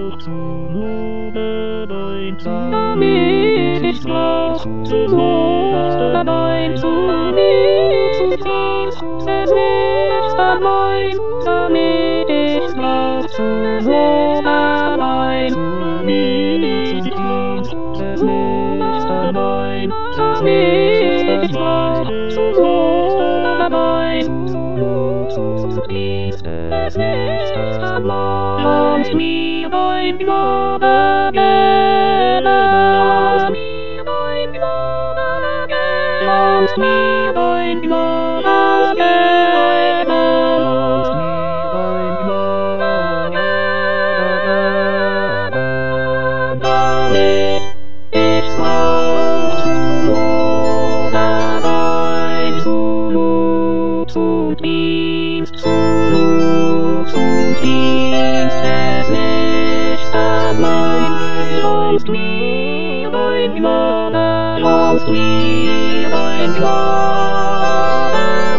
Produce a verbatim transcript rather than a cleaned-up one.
Damit ich noch zu sein, zu mir zu sein, es nicht allein, damit ich noch zu sein, zu mir zu sein, es nicht allein, damit ich noch zu sein, zu dir, es nicht allein, lass mir dein Glaube geben, lass mir dein Glaube geben, lass mir dein Glaube geben, lass mir dein Glaube geben, damit ich auch zu dabei, zu zum Dienst, zu zum Dienst, es nicht allein, lass mir dein Glaube, lass mir dein Glaube